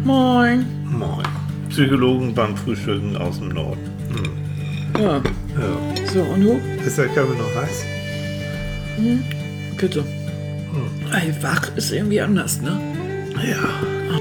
Moin. Moin. Psychologen beim Frühstücken aus dem Norden. Ja. Ja. So, und du? Ist der Kaffee noch heiß? Bitte. Ey, wach ist irgendwie anders, ne? Ja.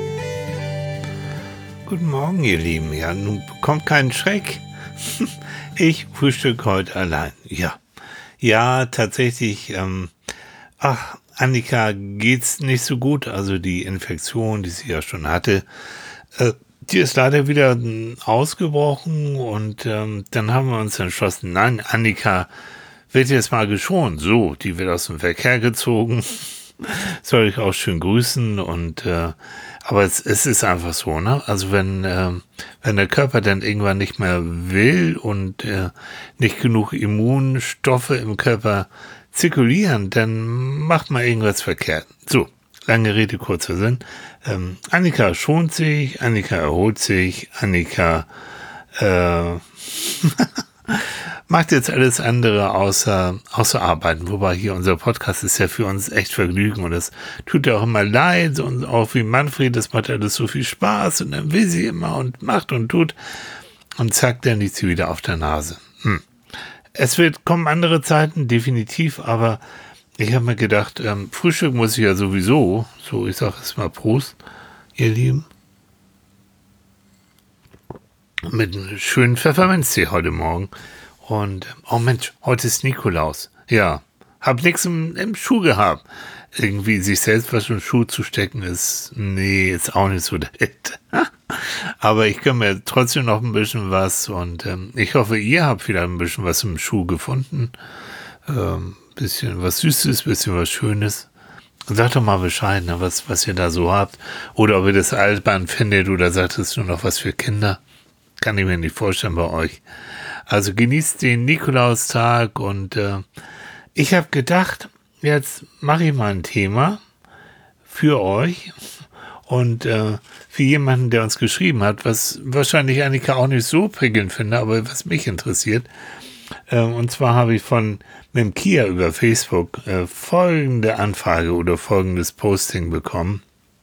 Guten Morgen, ihr Lieben. Ja, nun bekommt keinen Schreck. Ich frühstücke heute allein. Ja. Ja, tatsächlich, Annika geht's nicht so gut. Also die Infektion, die sie ja schon hatte, die ist leider wieder ausgebrochen und dann haben wir uns entschlossen, nein, Annika wird jetzt mal geschont. So, die wird aus dem Verkehr gezogen. Soll ich auch schön grüßen und aber es ist einfach so, ne? Also wenn der Körper dann irgendwann nicht mehr will und nicht genug Immunstoffe im Körper zirkulieren, dann macht man irgendwas verkehrt. So, lange Rede, kurzer Sinn. Annika schont sich, Annika erholt sich, Annika macht jetzt alles andere außer arbeiten. Wobei hier unser Podcast ist ja für uns echt Vergnügen und das tut ja auch immer leid und auch wie Manfred, das macht alles so viel Spaß und dann will sie immer und macht und tut und zack, dann liegt sie wieder auf der Nase. Es kommen andere Zeiten, definitiv, aber ich habe mir gedacht, Frühstück muss ich ja sowieso, so ich sage es mal Prost, ihr Lieben, mit einem schönen Pfefferminztee heute Morgen. Und, oh Mensch, heute ist Nikolaus. Ja, hab nichts im Schuh gehabt. Irgendwie sich selbst was im Schuh zu stecken ist auch nicht so der Hit. Aber ich kann mir trotzdem noch ein bisschen was und ich hoffe, ihr habt wieder ein bisschen was im Schuh gefunden. Bisschen was Süßes, bisschen was Schönes. Sagt doch mal Bescheid, ne, was ihr da so habt. Oder ob ihr das albern findet oder sagt es nur noch was für Kinder. Kann ich mir nicht vorstellen bei euch. Also genießt den Nikolaustag und ich habe gedacht, jetzt mache ich mal ein Thema für euch und für jemanden, der uns geschrieben hat, was wahrscheinlich Annika auch nicht so prickelnd finde, aber was mich interessiert. Und zwar habe ich mit dem Kia über Facebook folgende Anfrage oder folgendes Posting bekommen.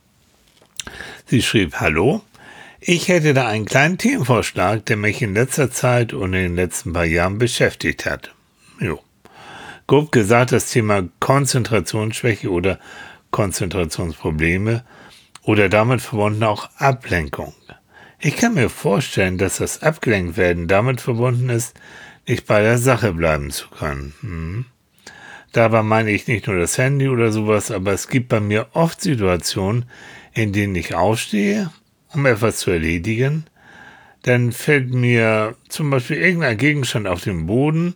Sie schrieb, hallo. Ich hätte da einen kleinen Themenvorschlag, der mich in letzter Zeit und in den letzten paar Jahren beschäftigt hat. Jo. Grob gesagt das Thema Konzentrationsschwäche oder Konzentrationsprobleme oder damit verbunden auch Ablenkung. Ich kann mir vorstellen, dass das Abgelenktwerden damit verbunden ist, nicht bei der Sache bleiben zu können. Dabei meine ich nicht nur das Handy oder sowas, aber es gibt bei mir oft Situationen, in denen ich aufstehe, um etwas zu erledigen, dann fällt mir zum Beispiel irgendein Gegenstand auf den Boden,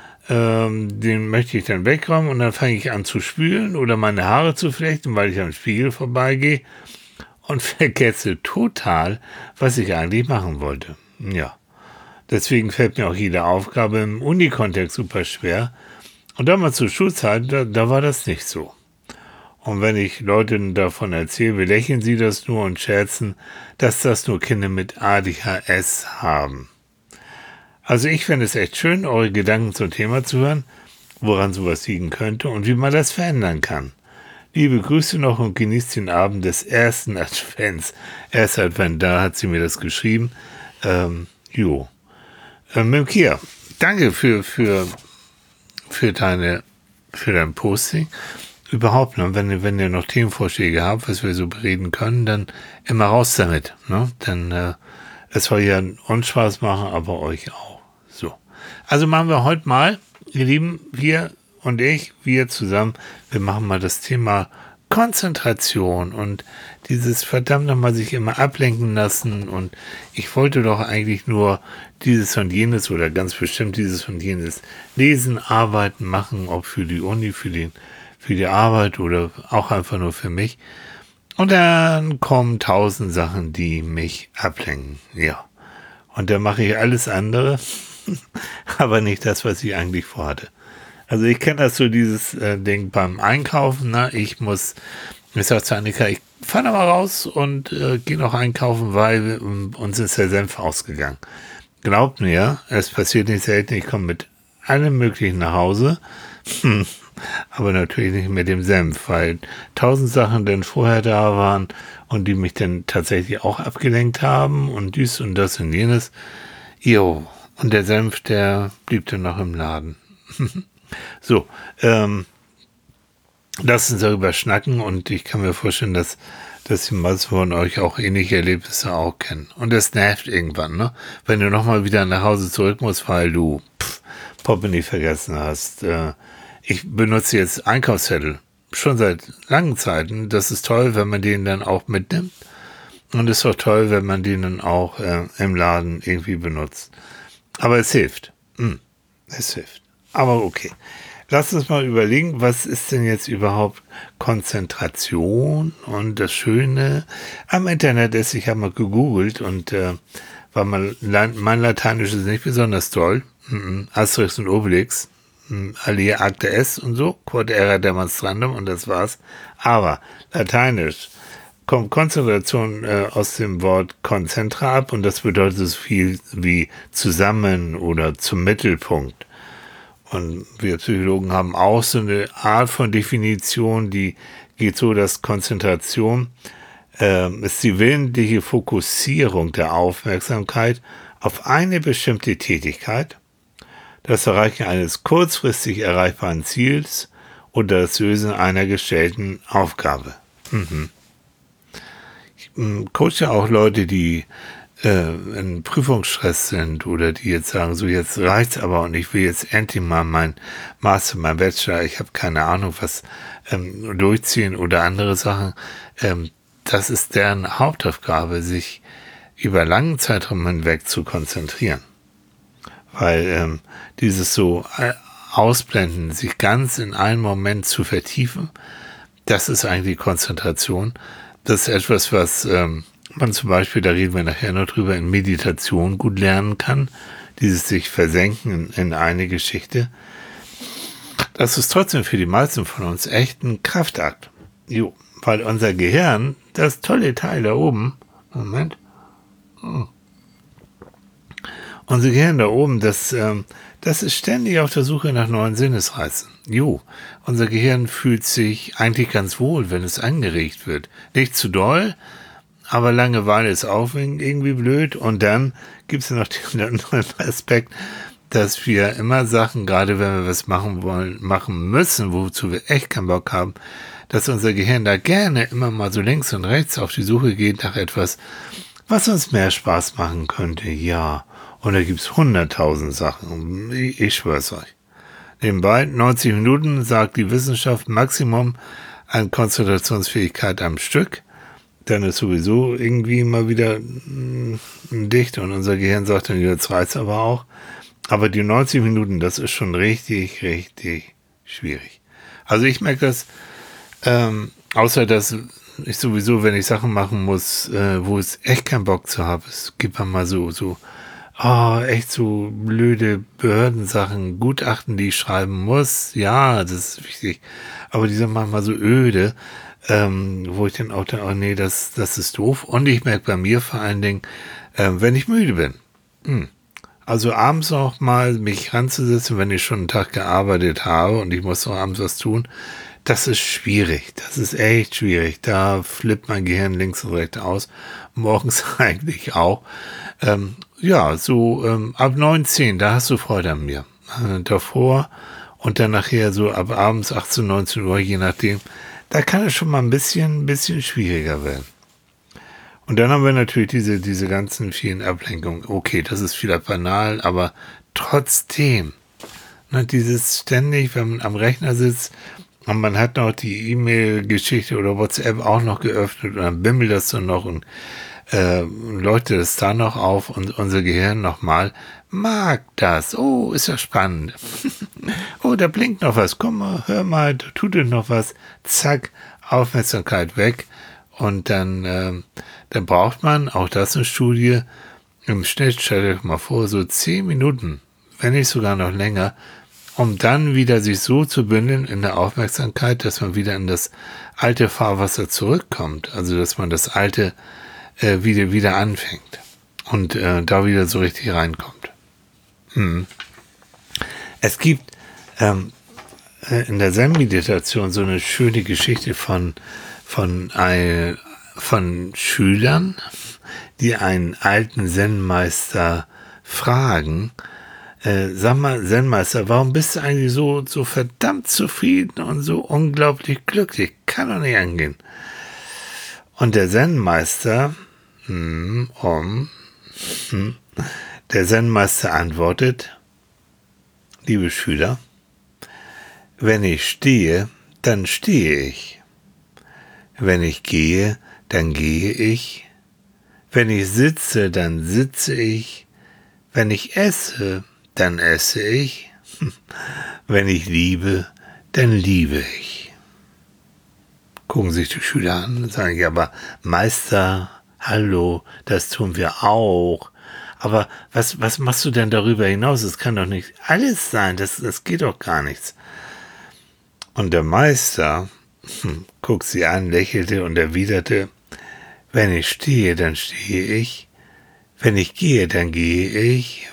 den möchte ich dann wegräumen und dann fange ich an zu spülen oder meine Haare zu flechten, weil ich am Spiegel vorbeigehe und vergesse total, was ich eigentlich machen wollte. Ja, deswegen fällt mir auch jede Aufgabe im Unikontext super schwer und damals zur Schulzeit, da war das nicht so. Und wenn ich Leuten davon erzähle, belächeln sie das nur und scherzen, dass das nur Kinder mit ADHS haben. Also ich fände es echt schön, eure Gedanken zum Thema zu hören, woran sowas liegen könnte und wie man das verändern kann. Liebe Grüße noch und genießt den Abend des ersten Advents. Erster Advent, da hat sie mir das geschrieben. Mit Kia, danke für dein Posting. Überhaupt, ne? Wenn ihr noch Themenvorschläge habt, was wir so bereden können, dann immer raus damit. Ne? Denn es soll ja uns Spaß machen, aber euch auch. So. Also machen wir heute mal, ihr Lieben, wir und ich, wir zusammen, wir machen mal das Thema Konzentration und dieses verdammt nochmal sich immer ablenken lassen und ich wollte doch eigentlich nur dieses und jenes oder ganz bestimmt dieses und jenes lesen, arbeiten, machen, ob für die Uni, für die Arbeit oder auch einfach nur für mich. Und dann kommen 1000 Sachen, die mich ablenken. Ja. Und dann mache ich alles andere, aber nicht das, was ich eigentlich vorhatte. Also ich kenne das so, dieses Ding beim Einkaufen. Ne? Ich sage zu Annika, ich fahre da mal raus und gehe noch einkaufen, weil uns ist der Senf ausgegangen. Glaubt mir, es passiert nicht selten, ich komme mit allem Möglichen nach Hause. aber natürlich nicht mit dem Senf, weil 1000 Sachen dann vorher da waren und die mich dann tatsächlich auch abgelenkt haben und dies und das und jenes. Jo, und der Senf, der blieb dann noch im Laden. So, lass uns darüber schnacken und ich kann mir vorstellen, dass die meisten von euch auch ähnliche Erlebnisse auch kennen. Und das nervt irgendwann, ne? Wenn du nochmal wieder nach Hause zurück musst, weil du Portemonnaie vergessen hast. Ich benutze jetzt Einkaufszettel schon seit langen Zeiten. Das ist toll, wenn man den dann auch mitnimmt. Und es ist auch toll, wenn man den dann auch im Laden irgendwie benutzt. Aber es hilft. Es hilft. Aber okay. Lass uns mal überlegen, was ist denn jetzt überhaupt Konzentration? Und das Schöne am Internet ist, ich habe mal gegoogelt und weil mein Lateinisch ist nicht besonders toll. Asterix und Obelix, Alea Acta Est und so, Quod era demonstrandum und das war's. Aber Lateinisch kommt Konzentration aus dem Wort concentra ab und das bedeutet so viel wie zusammen oder zum Mittelpunkt. Und wir Psychologen haben auch so eine Art von Definition, die geht so, dass Konzentration ist die willentliche Fokussierung der Aufmerksamkeit auf eine bestimmte Tätigkeit, das Erreichen eines kurzfristig erreichbaren Ziels oder das Lösen einer gestellten Aufgabe. Ich coache auch Leute, die in Prüfungsstress sind oder die jetzt sagen, so jetzt reicht's aber und ich will jetzt endlich mal mein Master, mein Bachelor, ich habe keine Ahnung was durchziehen oder andere Sachen. Das ist deren Hauptaufgabe, sich über langen Zeitraum hinweg zu konzentrieren. Weil dieses so ausblenden, sich ganz in einen Moment zu vertiefen, das ist eigentlich Konzentration. Das ist etwas, was man zum Beispiel, da reden wir nachher noch drüber, in Meditation gut lernen kann. Dieses sich versenken in eine Geschichte. Das ist trotzdem für die meisten von uns echt ein Kraftakt. Jo, weil unser Gehirn, das tolle Teil da oben, Moment, unser Gehirn da oben, das ist ständig auf der Suche nach neuen Sinnesreizen. Jo, unser Gehirn fühlt sich eigentlich ganz wohl, wenn es angeregt wird. Nicht zu doll, aber Langeweile ist auch irgendwie blöd. Und dann gibt es noch den anderen Aspekt, dass wir immer Sachen, gerade wenn wir was machen wollen, machen müssen, wozu wir echt keinen Bock haben, dass unser Gehirn da gerne immer mal so links und rechts auf die Suche geht nach etwas, was uns mehr Spaß machen könnte. Ja, und da gibt es 100.000 Sachen. Ich schwör's euch. Nebenbei, 90 Minuten sagt die Wissenschaft Maximum an Konzentrationsfähigkeit am Stück. Dann ist sowieso irgendwie mal wieder dicht und unser Gehirn sagt dann, jetzt reicht's aber auch. Aber die 90 Minuten, das ist schon richtig, richtig schwierig. Also ich merke das, außer dass ich sowieso, wenn ich Sachen machen muss, wo es echt keinen Bock zu habe, es gibt mal so echt so blöde Behördensachen, Gutachten, die ich schreiben muss. Ja, das ist wichtig. Aber die sind manchmal so öde, wo ich dann auch denke, oh nee, das ist doof. Und ich merke bei mir vor allen Dingen, wenn ich müde bin. Also abends auch mal mich ranzusetzen, wenn ich schon einen Tag gearbeitet habe und ich muss noch abends was tun, das ist schwierig. Das ist echt schwierig. Da flippt mein Gehirn links und rechts aus. Morgens eigentlich auch. Ab 9, 10, da hast du Freude an mir. Davor und dann nachher so ab abends 18, 19 Uhr, je nachdem, da kann es schon mal ein bisschen schwieriger werden. Und dann haben wir natürlich diese ganzen vielen Ablenkungen. Okay, das ist vielleicht banal, aber trotzdem, dieses ständig, wenn man am Rechner sitzt und man hat noch die E-Mail-Geschichte oder WhatsApp auch noch geöffnet und dann bimmelt das so noch und leuchtet es da noch auf und unser Gehirn nochmal mag das. Oh, ist ja spannend. Oh, da blinkt noch was. Komm mal, hör mal, da tut es noch was. Zack, Aufmerksamkeit weg. Und dann braucht man, auch das eine Studie, im Schnitt, stellt euch mal vor, so 10 Minuten, wenn nicht sogar noch länger, um dann wieder sich so zu bündeln in der Aufmerksamkeit, dass man wieder in das alte Fahrwasser zurückkommt. Also, dass man das alte wieder anfängt und da wieder so richtig reinkommt. Es gibt in der Zen-Meditation so eine schöne Geschichte von Schülern, die einen alten Zen-Meister fragen, sag mal, Zen-Meister, warum bist du eigentlich so verdammt zufrieden und so unglaublich glücklich? Kann doch nicht angehen. Und der Zen-Meister, der Zen-Meister antwortet, liebe Schüler, wenn ich stehe, dann stehe ich. Wenn ich gehe, dann gehe ich. Wenn ich sitze, dann sitze ich. Wenn ich esse, dann esse ich. Wenn ich liebe, dann liebe ich. Gucken sich die Schüler an und sagen, ja, aber Meister, hallo, das tun wir auch. Aber was machst du denn darüber hinaus? Es kann doch nicht alles sein, das geht doch gar nichts. Und der Meister guckt sie an, lächelte und erwiderte, wenn ich stehe, dann stehe ich. Wenn ich gehe, dann gehe ich.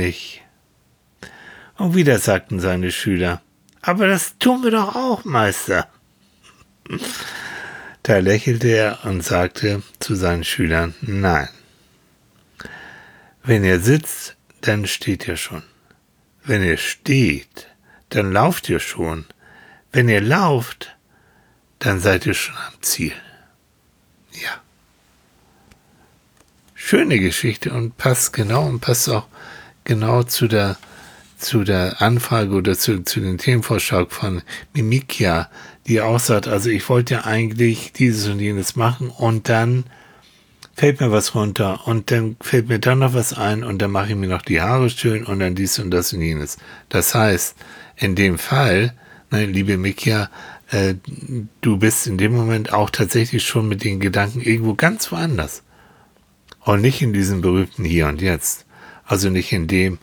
Und wieder sagten seine Schüler, aber das tun wir doch auch, Meister. Da lächelte er und sagte zu seinen Schülern, nein. Wenn ihr sitzt, dann steht ihr schon. Wenn ihr steht, dann lauft ihr schon. Wenn ihr lauft, dann seid ihr schon am Ziel. Ja. Schöne Geschichte und passt auch genau zu der Anfrage oder zu den Themenvorschlag von Mimikia, die auch sagt, also ich wollte ja eigentlich dieses und jenes machen und dann fällt mir was runter und dann fällt mir dann noch was ein und dann mache ich mir noch die Haare schön und dann dies und das und jenes. Das heißt, in dem Fall, liebe Mikia, du bist in dem Moment auch tatsächlich schon mit den Gedanken irgendwo ganz woanders. Und nicht in diesem berühmten Hier und Jetzt. Also nicht in dem,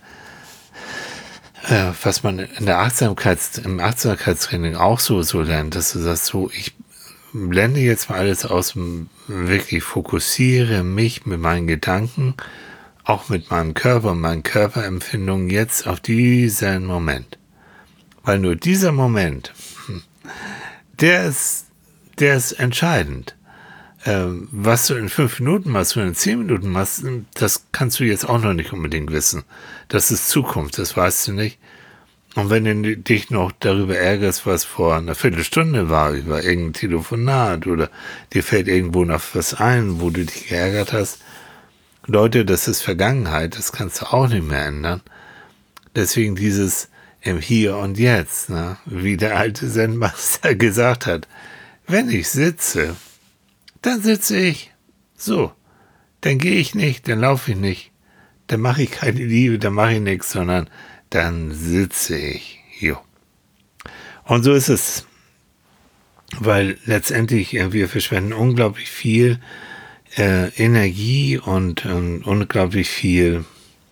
was man in der im Achtsamkeitstraining auch so lernt, dass du sagst, so, ich blende jetzt mal alles aus, wirklich fokussiere mich mit meinen Gedanken, auch mit meinem Körper und meinen Körperempfindungen jetzt auf diesen Moment. Weil nur dieser Moment, der ist entscheidend. Was du in 5 Minuten machst, wenn du in 10 Minuten machst, das kannst du jetzt auch noch nicht unbedingt wissen. Das ist Zukunft, das weißt du nicht. Und wenn du dich noch darüber ärgerst, was vor einer Viertelstunde war, über irgendein Telefonat oder dir fällt irgendwo noch was ein, wo du dich geärgert hast, Leute, das ist Vergangenheit, das kannst du auch nicht mehr ändern. Deswegen dieses im Hier und Jetzt, wie der alte Zen-Meister gesagt hat, wenn ich sitze, dann sitze ich. So, dann gehe ich nicht, dann laufe ich nicht, dann mache ich keine Liebe, dann mache ich nichts, sondern dann sitze ich. Jo. Und so ist es, weil letztendlich wir verschwenden unglaublich viel Energie und unglaublich viel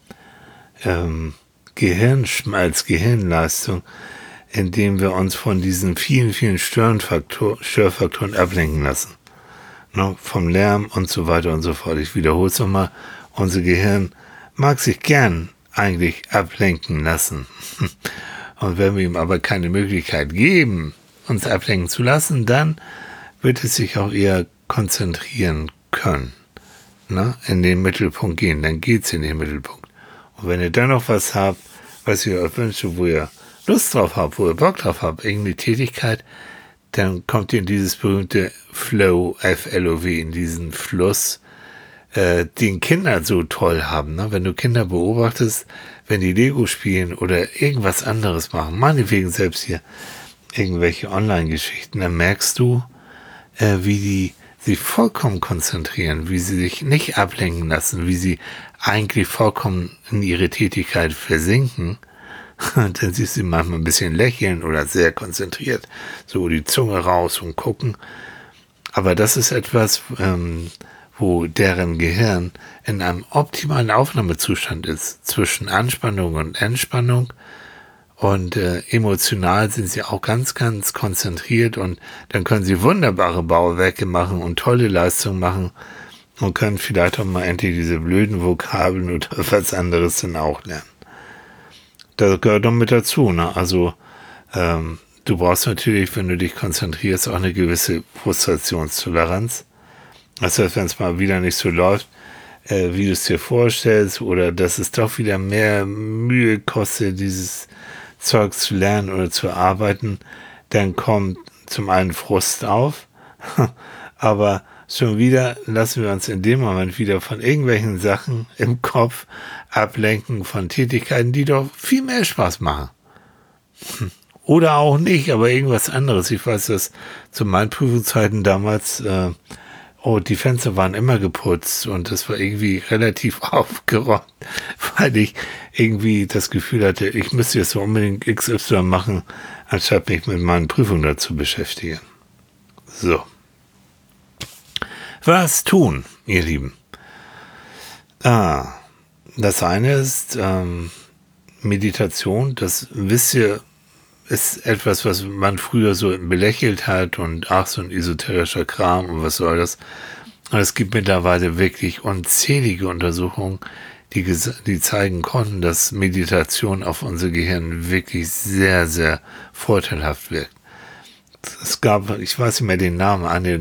Gehirnschmalz, Gehirnleistung, indem wir uns von diesen vielen, vielen Störfaktoren ablenken lassen. Vom Lärm und so weiter und so fort. Ich wiederhole es nochmal, unser Gehirn mag sich gern eigentlich ablenken lassen. Und wenn wir ihm aber keine Möglichkeit geben, uns ablenken zu lassen, dann wird es sich auch eher konzentrieren können. In den Mittelpunkt gehen, dann geht es in den Mittelpunkt. Und wenn ihr dann noch was habt, was ihr euch wünscht, wo ihr Lust drauf habt, wo ihr Bock drauf habt, irgendeine Tätigkeit, dann kommt ihr in dieses berühmte Flow, F-L-O-W, in diesen Fluss, den Kinder so toll haben. Wenn du Kinder beobachtest, wenn die Lego spielen oder irgendwas anderes machen, meinetwegen selbst hier irgendwelche Online-Geschichten, dann merkst du, wie die sich vollkommen konzentrieren, wie sie sich nicht ablenken lassen, wie sie eigentlich vollkommen in ihre Tätigkeit versinken. Und dann siehst du manchmal ein bisschen lächeln oder sehr konzentriert, so die Zunge raus und gucken. Aber das ist etwas, wo deren Gehirn in einem optimalen Aufnahmezustand ist, zwischen Anspannung und Entspannung. Und emotional sind sie auch ganz, ganz konzentriert und dann können sie wunderbare Bauwerke machen und tolle Leistungen machen und können vielleicht auch mal endlich diese blöden Vokabeln oder was anderes dann auch lernen. Das gehört doch mit dazu, Also du brauchst natürlich, wenn du dich konzentrierst, auch eine gewisse Frustrationstoleranz. Das heißt, wenn es mal wieder nicht so läuft, wie du es dir vorstellst, oder dass es doch wieder mehr Mühe kostet, dieses Zeug zu lernen oder zu arbeiten, dann kommt zum einen Frust auf, aber schon wieder lassen wir uns in dem Moment wieder von irgendwelchen Sachen im Kopf ablenken, von Tätigkeiten, die doch viel mehr Spaß machen. Oder auch nicht, aber irgendwas anderes. Ich weiß, dass zu meinen Prüfungszeiten damals, die Fenster waren immer geputzt und das war irgendwie relativ aufgeräumt, weil ich irgendwie das Gefühl hatte, ich müsste jetzt so unbedingt XY machen, anstatt mich mit meinen Prüfungen dazu beschäftigen. So. Was tun, ihr Lieben? Das eine ist Meditation, das wisst ihr, ist etwas, was man früher so belächelt hat und ach, so ein esoterischer Kram und was soll das. Und es gibt mittlerweile wirklich unzählige Untersuchungen, die zeigen konnten, dass Meditation auf unser Gehirn wirklich sehr, sehr vorteilhaft wirkt. Es gab, ich weiß nicht mehr den Namen, eine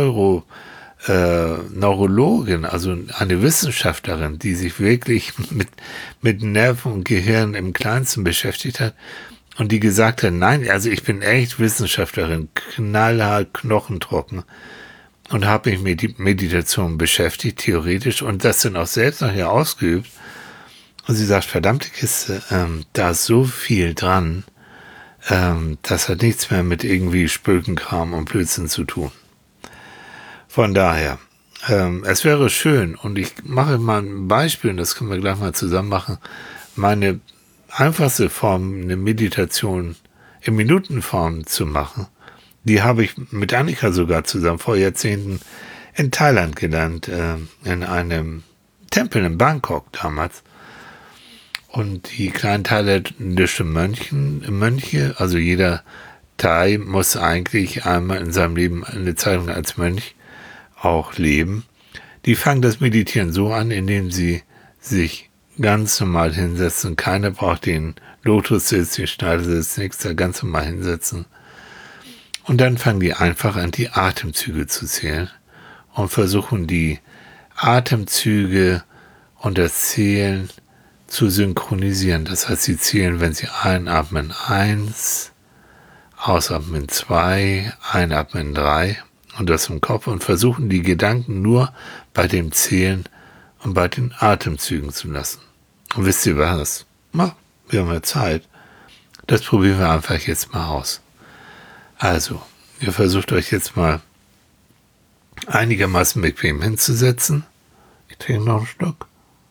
Neurologin, also eine Wissenschaftlerin, die sich wirklich mit Nerven und Gehirn im Kleinsten beschäftigt hat und die gesagt hat, nein, also ich bin echt Wissenschaftlerin, knallhart, knochentrocken und habe mich mit Meditation beschäftigt, theoretisch, und das dann auch selbst nachher ausgeübt. Und sie sagt, verdammte Kiste, da ist so viel dran, das hat nichts mehr mit irgendwie Spökenkram und Blödsinn zu tun. Von daher, es wäre schön, und ich mache mal ein Beispiel, und das können wir gleich mal zusammen machen, meine einfachste Form, eine Meditation in Minutenform zu machen, die habe ich mit Annika sogar zusammen vor Jahrzehnten in Thailand gelernt, in einem Tempel in Bangkok damals. Und die kleinen thailändischen Mönche, also jeder Thai muss eigentlich einmal in seinem Leben eine Zeit lang als Mönch auch leben. Die fangen das Meditieren so an, indem sie sich ganz normal hinsetzen. Keiner braucht den Lotussitz, den Schneidersitz, nichts, da ganz normal hinsetzen. Und dann fangen die einfach an, die Atemzüge zu zählen und versuchen die Atemzüge und das Zählen zu synchronisieren. Das heißt, sie zählen, wenn sie einatmen 1, ausatmen 2, einatmen 3 und das im Kopf und versuchen die Gedanken nur bei dem Zählen und bei den Atemzügen zu lassen. Und wisst ihr was? Na, wir haben ja Zeit. Das probieren wir einfach jetzt mal aus. Also, ihr versucht euch jetzt mal einigermaßen bequem hinzusetzen. Ich trinke noch einen Schluck.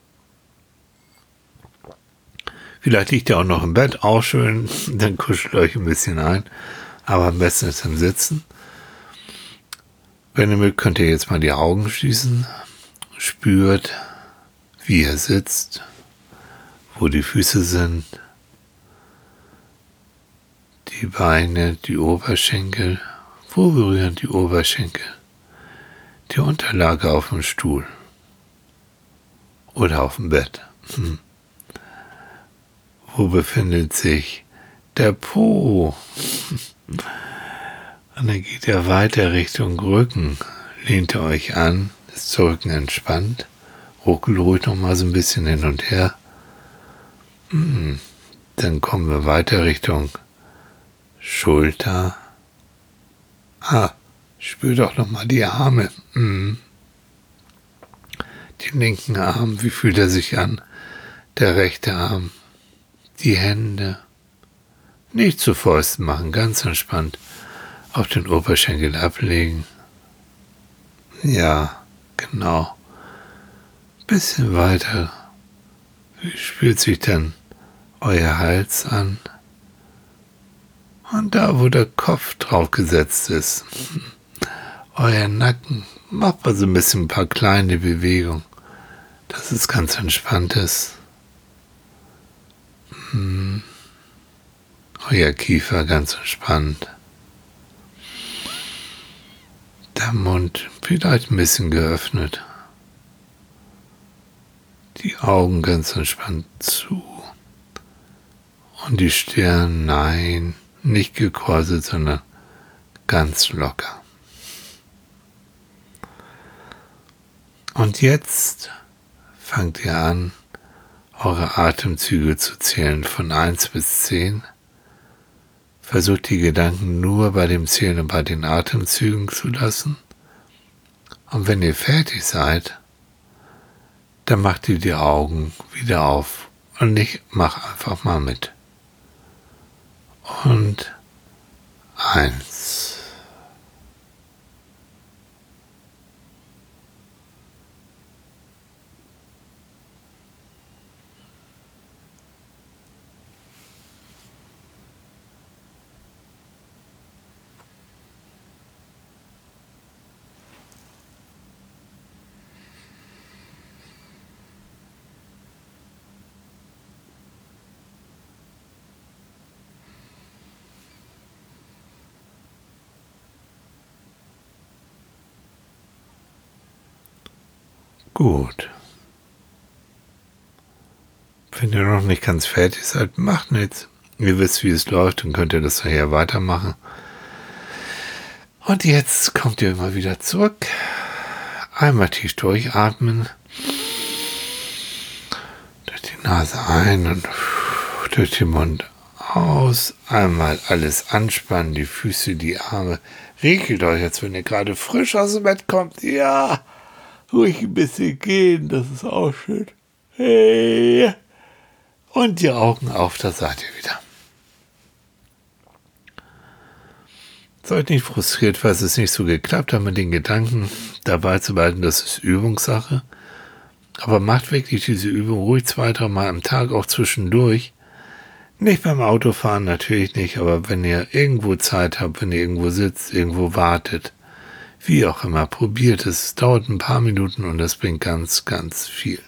Vielleicht liegt ihr auch noch im Bett, auch schön, dann kuschelt euch ein bisschen ein. Aber am besten ist im Sitzen. Wenn ihr mögt, könnt ihr jetzt mal die Augen schließen. Spürt, wie ihr sitzt, wo die Füße sind, die Beine, die Oberschenkel. Wo berühren die Oberschenkel? Die Unterlage auf dem Stuhl oder auf dem Bett. Wo befindet sich der Po? Und dann geht er weiter Richtung Rücken. Lehnt ihr euch an, ist der Rücken entspannt. Ruckelt ruhig noch mal so ein bisschen hin und her. Dann kommen wir weiter Richtung Schulter. Spür doch noch mal die Arme. Den linken Arm, wie fühlt er sich an? Der rechte Arm. Die Hände. Nicht zu Fäusten machen, ganz entspannt. Auf den Oberschenkel ablegen. Ja, genau. Bisschen weiter. Wie spürt sich dann euer Hals an? Und da, wo der Kopf drauf gesetzt ist, euer Nacken, macht mal so ein bisschen ein paar kleine Bewegungen, dass es ganz entspannt ist. Euer Kiefer ganz entspannt. Der Mund vielleicht ein bisschen geöffnet. Die Augen ganz entspannt zu. Und die Stirn, nein, nicht gekorselt, sondern ganz locker. Und jetzt fangt ihr an, eure Atemzüge zu zählen von 1 bis 10. Versucht die Gedanken nur bei dem Zählen und bei den Atemzügen zu lassen. Und wenn ihr fertig seid, dann macht ihr die Augen wieder auf und ich mach einfach mal mit. Und 1. Gut. Wenn ihr noch nicht ganz fertig seid, macht nichts. Ihr wisst, wie es läuft, dann könnt ihr das nachher weitermachen. Und jetzt kommt ihr immer wieder zurück. Einmal tief durchatmen. Durch die Nase ein und durch den Mund aus. Einmal alles anspannen, die Füße, die Arme. Regelt euch, als wenn ihr gerade frisch aus dem Bett kommt. Ja, ruhig ein bisschen gehen, das ist auch schön. Hey. Und die Augen auf, da seid ihr wieder. Seid nicht frustriert, falls es nicht so geklappt hat mit den Gedanken dabei zu behalten, das ist Übungssache. Aber macht wirklich diese Übung ruhig 2-3 Mal am Tag, auch zwischendurch. Nicht beim Autofahren, natürlich nicht, aber wenn ihr irgendwo Zeit habt, wenn ihr irgendwo sitzt, irgendwo wartet, wie auch immer, probiert es. Es dauert ein paar Minuten und das bringt ganz, ganz viel.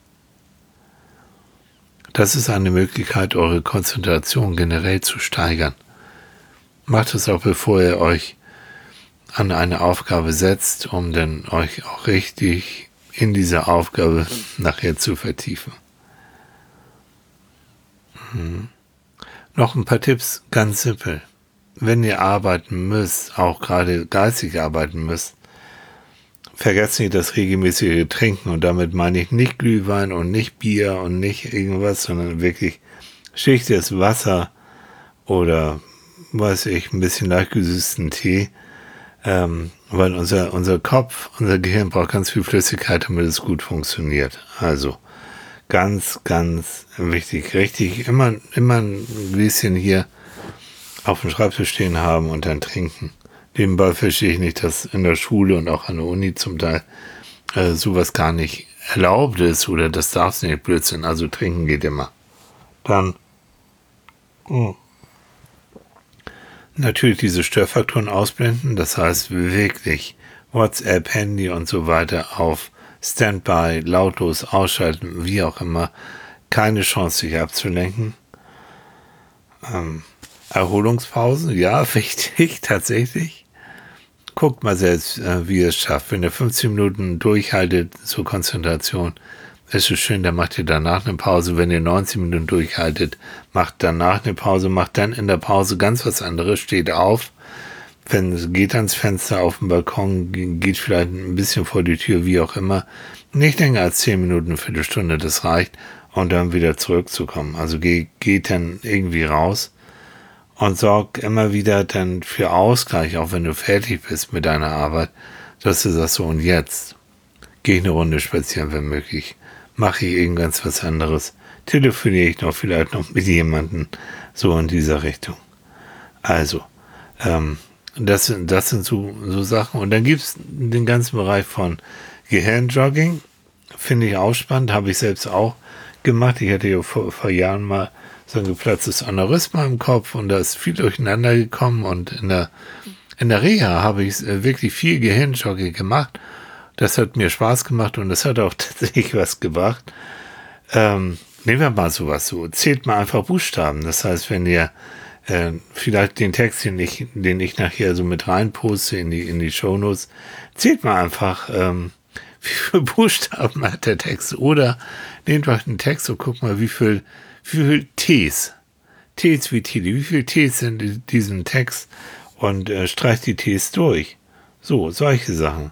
Das ist eine Möglichkeit, eure Konzentration generell zu steigern. Macht es auch, bevor ihr euch an eine Aufgabe setzt, um dann euch auch richtig in diese Aufgabe nachher zu vertiefen. Noch ein paar Tipps, ganz simpel. Wenn ihr arbeiten müsst, auch gerade geistig arbeiten müsst, vergesst nicht das regelmäßige Trinken. Und damit meine ich nicht Glühwein und nicht Bier und nicht irgendwas, sondern wirklich schichtes Wasser oder, weiß ich, ein bisschen leicht gesüßten Tee. Weil unser Kopf, unser Gehirn braucht ganz viel Flüssigkeit, damit es gut funktioniert. Also ganz, ganz wichtig, richtig, immer ein Gläschen hier auf dem Schreibtisch stehen haben und dann trinken. Nebenbei verstehe ich nicht, dass in der Schule und auch an der Uni zum Teil sowas gar nicht erlaubt ist oder das darf es nicht, Blödsinn. Also trinken geht immer. Dann natürlich diese Störfaktoren ausblenden, das heißt wirklich WhatsApp, Handy und so weiter auf Standby, lautlos ausschalten, wie auch immer. Keine Chance, sich abzulenken. Erholungspausen, ja, wichtig, tatsächlich. Guckt mal selbst, wie ihr es schafft. Wenn ihr 15 Minuten durchhaltet zur Konzentration, ist es schön, dann macht ihr danach eine Pause. Wenn ihr 90 Minuten durchhaltet, macht danach eine Pause, macht dann in der Pause ganz was anderes, steht auf, geht ans Fenster auf den Balkon, geht vielleicht ein bisschen vor die Tür, wie auch immer. Nicht länger als 10 Minuten, eine Viertelstunde, das reicht, und dann wieder zurückzukommen. Also geht dann irgendwie raus und sorg immer wieder dann für Ausgleich, auch wenn du fertig bist mit deiner Arbeit, dass du sagst, so und jetzt gehe ich eine Runde spazieren, wenn möglich. Mache ich irgendwas was anderes. Telefoniere ich noch vielleicht noch mit jemandem, so in dieser Richtung. Also, das sind so Sachen. Und dann gibt es den ganzen Bereich von Gehirnjogging. Finde ich auch spannend, habe ich selbst auch gemacht. Ich hatte ja vor Jahren mal so ein geplatztes Aneurysma im Kopf und da ist viel durcheinander gekommen und in der Reha habe ich wirklich viel Gehirnjogging gemacht. Das hat mir Spaß gemacht und das hat auch tatsächlich was gebracht. Nehmen wir mal sowas so. Zählt mal einfach Buchstaben. Das heißt, wenn ihr vielleicht den Text, den ich nachher so mit reinposte in die Shownotes, zählt mal einfach, wie viele Buchstaben hat der Text. Oder nehmt euch einen Text und guckt mal, wie viel T's Ts wie Tide, wie viele Ts sind in diesem Text und streich die Ts durch. So, solche Sachen.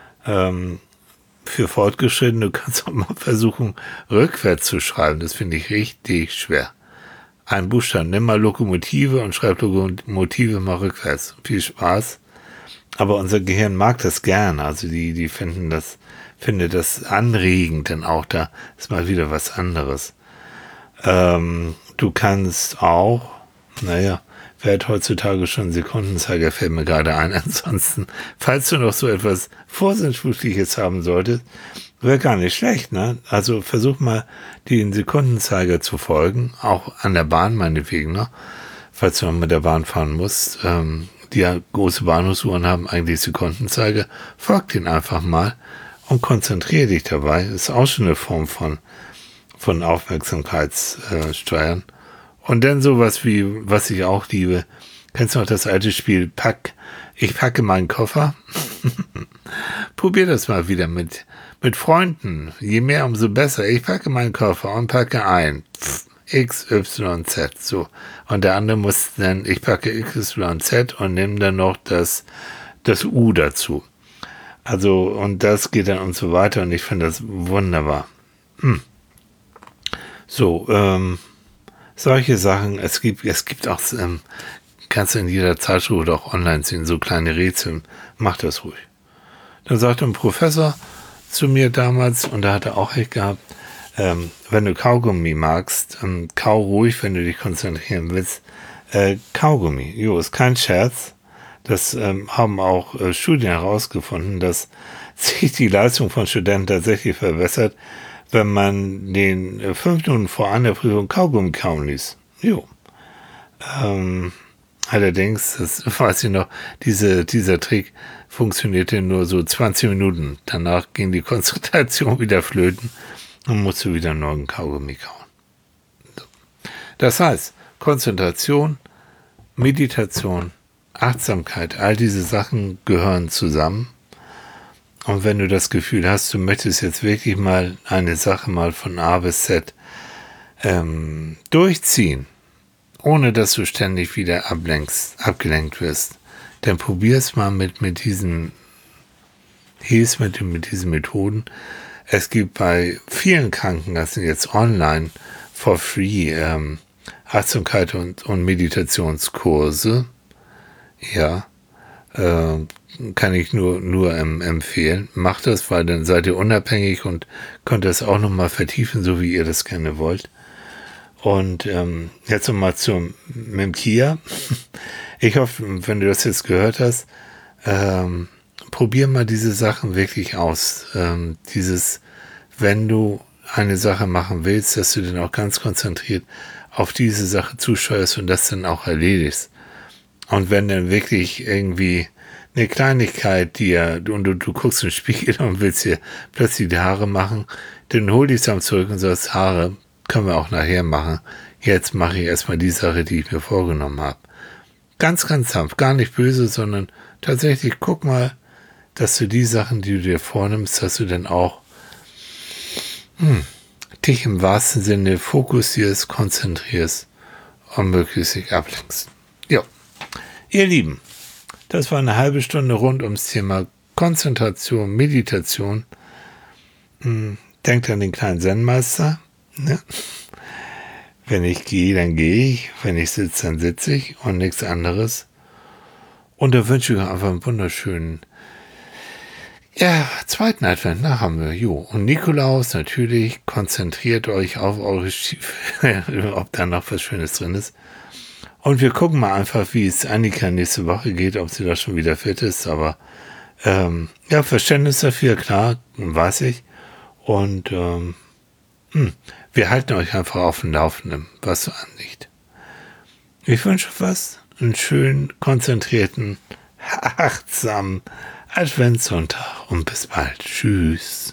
Für Fortgeschrittene, du kannst auch mal versuchen, rückwärts zu schreiben. Das finde ich richtig schwer. Ein Buchstaben, nimm mal Lokomotive und schreib Lokomotive mal rückwärts. Viel Spaß. Aber unser Gehirn mag das gern. Also die findet das anregend, denn auch da ist mal wieder was anderes. Du kannst auch, wer hat heutzutage schon einen Sekundenzeiger, fällt mir gerade ein. Ansonsten, falls du noch so etwas Vorsinnflutliches haben solltest, wäre gar nicht schlecht, ne? Also versuch mal, den Sekundenzeiger zu folgen, auch an der Bahn meinetwegen, ne? Falls du noch mit der Bahn fahren musst. Die große Bahnhofsuhren haben eigentlich Sekundenzeiger. Folg den einfach mal und konzentriere dich dabei. Ist auch schon eine Form von Aufmerksamkeitssteuern. Und dann sowas wie, was ich auch liebe, kennst du noch das alte Spiel Ich packe meinen Koffer? Probier das mal wieder mit Freunden. Je mehr, umso besser. Ich packe meinen Koffer und packe ein. X, Y, Z. So. Und der andere muss dann, ich packe X, Y, Z und nehme dann noch das U dazu. Also, und das geht dann und so weiter. Und ich finde das wunderbar. So, solche Sachen, es gibt auch, kannst du in jeder Zeitschrift oder auch online sehen, so kleine Rätsel, mach das ruhig. Dann sagte ein Professor zu mir damals, und da hat er auch recht gehabt, wenn du Kaugummi magst, kau ruhig, wenn du dich konzentrieren willst, Kaugummi, ist kein Scherz, das haben auch Studien herausgefunden, dass sich die Leistung von Studenten tatsächlich verbessert, wenn man den 5 Minuten vor einer Prüfung Kaugummi kauen ließ. Allerdings, das weiß ich noch, dieser Trick funktionierte nur so 20 Minuten. Danach ging die Konzentration wieder flöten und musste wieder nur einen Kaugummi kauen. So. Das heißt, Konzentration, Meditation, Achtsamkeit, all diese Sachen gehören zusammen. Und wenn du das Gefühl hast, du möchtest jetzt wirklich mal eine Sache mal von A bis Z durchziehen, ohne dass du ständig wieder abgelenkt wirst, dann probier es mal mit diesen Methoden. Es gibt bei vielen Krankenkassen jetzt online for free Achtsamkeit und Meditationskurse. Ja, kann ich nur empfehlen. Macht das, weil dann seid ihr unabhängig und könnt das auch nochmal vertiefen, so wie ihr das gerne wollt. Und jetzt nochmal mit dem Kia. Ich hoffe, wenn du das jetzt gehört hast, probier mal diese Sachen wirklich aus. Wenn du eine Sache machen willst, dass du dann auch ganz konzentriert auf diese Sache zusteuerst und das dann auch erledigst. Und wenn dann wirklich irgendwie eine Kleinigkeit und du guckst im Spiegel und willst dir plötzlich die Haare machen, dann hol dich dann zurück und sagst, Haare können wir auch nachher machen. Jetzt mache ich erstmal die Sache, die ich mir vorgenommen habe. Ganz, ganz sanft, gar nicht böse, sondern tatsächlich guck mal, dass du die Sachen, die du dir vornimmst, dass du dann auch dich im wahrsten Sinne fokussierst, konzentrierst und möglichst dich ablenkst. Ja, ihr Lieben, das war eine halbe Stunde rund ums Thema Konzentration, Meditation. Denkt an den kleinen Zen-Meister. Ne? Wenn ich gehe, dann gehe ich. Wenn ich sitze, dann sitze ich und nichts anderes. Und da wünsche ich euch einfach einen wunderschönen zweiten Advent, haben wir. Und Nikolaus, natürlich, konzentriert euch auf eure Stiefel, ob da noch was Schönes drin ist. Und wir gucken mal einfach, wie es Annika nächste Woche geht, ob sie da schon wieder fit ist. Aber Verständnis dafür, klar, weiß ich. Und wir halten euch einfach auf dem Laufenden, was so anliegt. Ich wünsche was, einen schönen, konzentrierten, achtsamen Adventssonntag und bis bald. Tschüss.